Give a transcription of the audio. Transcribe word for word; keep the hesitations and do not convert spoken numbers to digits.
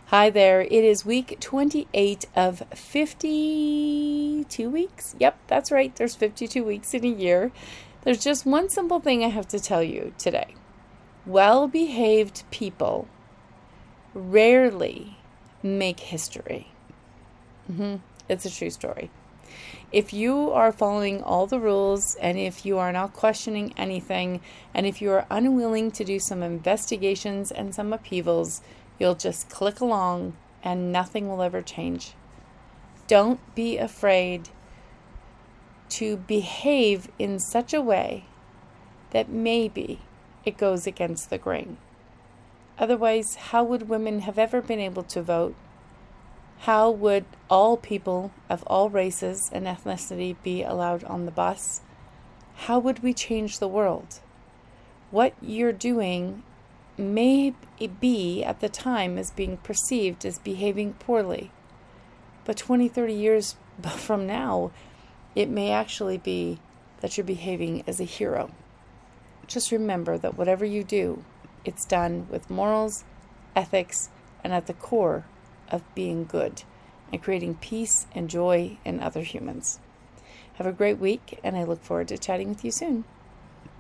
Hi there. It is week twenty-eight of fifty-two weeks. Yep, that's right. There's fifty-two weeks in a year. There's just one simple thing I have to tell you today. Well-behaved people rarely make history. Mm-hmm. It's a true story. If you are following all the rules, and if you are not questioning anything, and if you are unwilling to do some investigations and some upheavals, you'll just click along and nothing will ever change. Don't be afraid to behave in such a way that maybe it goes against the grain. Otherwise, how would women have ever been able to vote? How would all people of all races and ethnicity be allowed on the bus? How would we change the world? What you're doing may be at the time as being perceived as behaving poorly. But twenty, thirty years from now, it may actually be that you're behaving as a hero. Just remember that whatever you do, it's done with morals, ethics, and at the core of being good and creating peace and joy in other humans. Have a great week, and I look forward to chatting with you soon.